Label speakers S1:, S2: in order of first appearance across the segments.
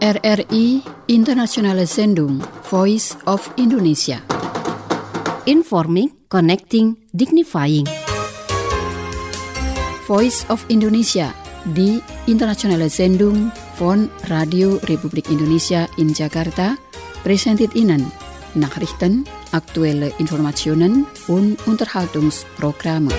S1: RRI Internationale Sendung Voice of Indonesia.
S2: Informing, connecting, dignifying.
S1: Voice of Indonesia di Internationale Sendung von Radio Republik Indonesia in Jakarta presented Ihnen Nachrichten, aktuelle Informationen und Unterhaltungsprogramme.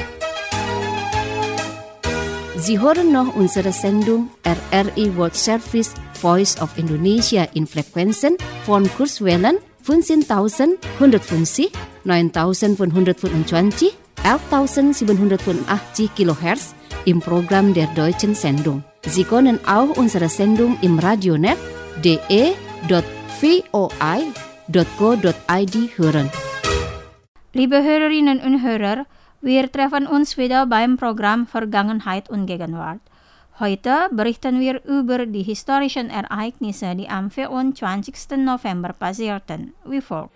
S2: Sie hören noch unsere Sendung RRI World Service Voice of Indonesia in Frequenzen von Kurzwellen 15.150, 9.525, 11.785 kHz im Programm der Deutschen Sendung. Sie können auch unsere Sendung im Radionet de.voi.co.id hören.
S3: Liebe Hörerinnen und Hörer, wir treffen uns wieder beim Programm Vergangenheit und Gegenwart. Heute berichten wir über die historischen Ereignisse, die am 24. November passierten, wie folgt.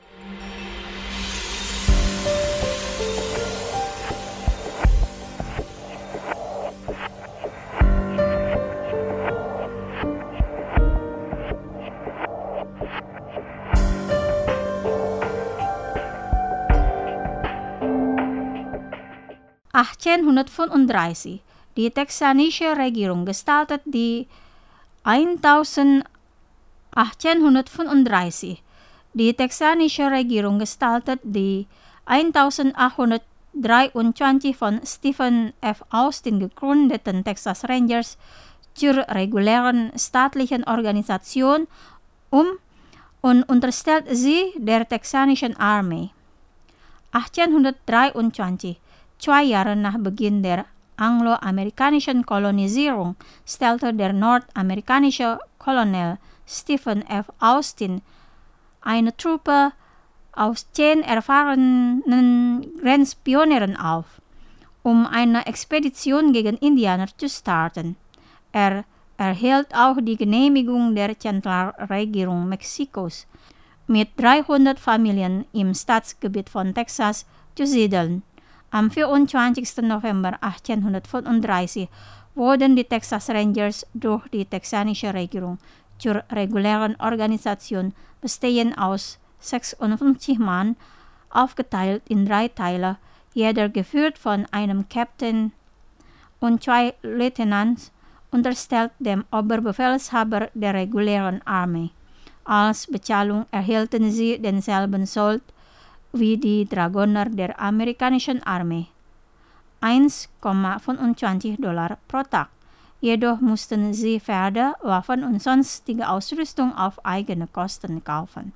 S3: Die texanische Regierung gestaltet die 1835. Die texanische Regierung gestaltet die 1823 von Stephen F. Austin gegründeten Texas Rangers zur regulären staatlichen Organisation und unterstellt sie der texanischen Armee. 1823, 2 Jahre nach Beginn der anglo-amerikanischen Kolonisierung, stellte der nordamerikanische Colonel Stephen F. Austin eine Truppe aus 10 erfahrenen Grenzpionieren auf, um eine Expedition gegen Indianer zu starten. Er erhielt auch die Genehmigung der Zentralregierung Mexikos, mit 300 Familien im Staatsgebiet von Texas zu siedeln. Am 24. November 1835 wurden die Texas Rangers durch die texanische Regierung zur regulären Organisation bestehend aus 56 Mann aufgeteilt in 3 Teile, jeder geführt von einem Captain und 2 Lieutenants, unterstellt dem Oberbefehlshaber der regulären Armee. Als Bezahlung erhielten sie denselben Sold wie die Dragoner der amerikanischen Armee, $1,25 pro Tag. Jedoch mussten sie Pferde, Waffen und sonstige Ausrüstung auf eigene Kosten kaufen.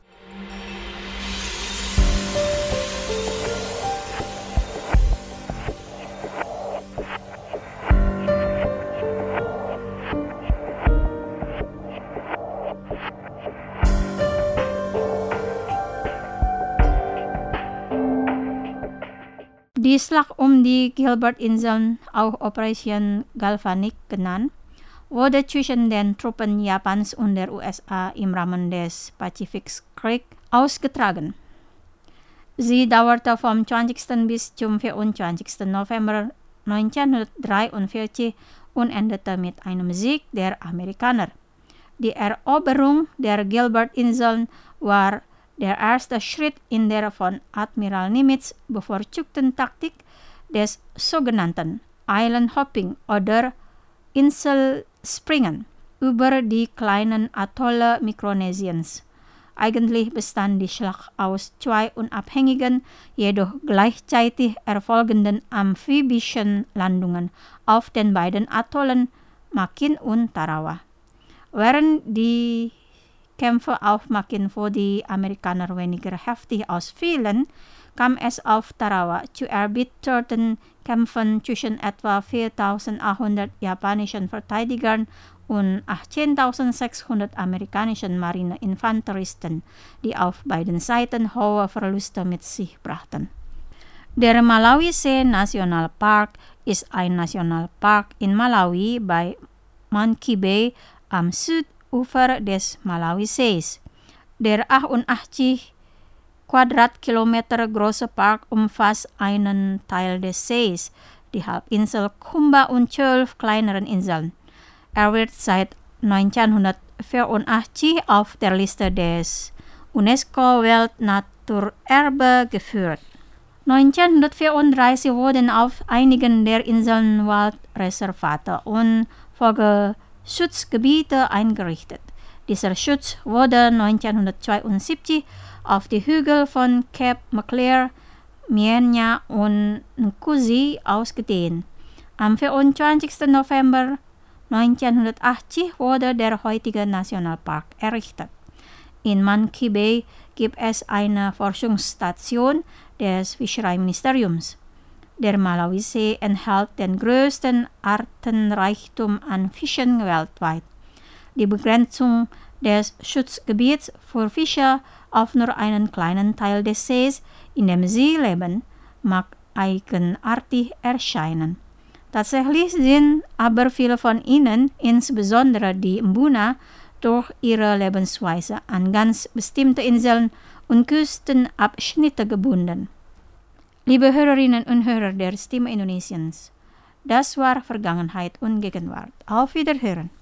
S3: Die Schlacht um die Gilbert-Inseln, auch Operation Galvanic genannt, wurde zwischen den Truppen Japans und der USA im Rahmen des Pazifikkrieg ausgetragen. Sie dauerte vom 20. bis zum 24. November 1943 und endete mit einem Sieg der Amerikaner. Die Eroberung der Gilbert-Inseln war der erste Schritt in der von Admiral Nimitz bevorzugten Taktik des sogenannten Island Hopping oder Inselspringen über die kleinen Atolle Mikronesiens. Eigentlich bestand die Schlacht aus 2 unabhängigen, jedoch gleichzeitig erfolgenden amphibischen Landungen auf den beiden Atollen Makin und Tarawa. Während die Kämpfe auf Makin für die Amerikaner weniger heftig ausfielen, kam es auf Tarawa zu erbitterten Kämpfen zwischen etwa 4.800 japanischen Verteidigern und 18.600 amerikanischen Marineinfanteristen, die auf beiden Seiten hohe Verluste mit sich brachten. Der Malawisee Nationalpark ist ein Nationalpark in Malawi bei Monkey Bay am Südufer des Malawisees. Der 88 Quadratkilometer große Park umfasst einen Teil des Sees, die Halbinsel Kumba und 12 kleineren Inseln. Er wird seit 1984 auf der Liste des UNESCO Weltnaturerbe geführt. 1934 wurden auf einigen der Inseln Waldreservate und Vogelschutzgebiete eingerichtet. Dieser Schutz wurde 1972 auf die Hügel von Cape Maclear, Mienya und Nkuzi ausgedehnt. Am 24. November 1980 wurde der heutige Nationalpark errichtet. In Monkey Bay gibt es eine Forschungsstation des Fischereiministeriums. Der Malawisee enthält den größten Artenreichtum an Fischen weltweit. Die Begrenzung des Schutzgebiets für Fische auf nur einen kleinen Teil des Sees, in dem sie leben, mag eigenartig erscheinen. Tatsächlich sind aber viele von ihnen, insbesondere die Mbuna, durch ihre Lebensweise an ganz bestimmte Inseln und Küstenabschnitte gebunden. Liebe Hörerinnen und Hörer der Stimme Indonesiens, das war Vergangenheit und Gegenwart. Auf Wiederhören.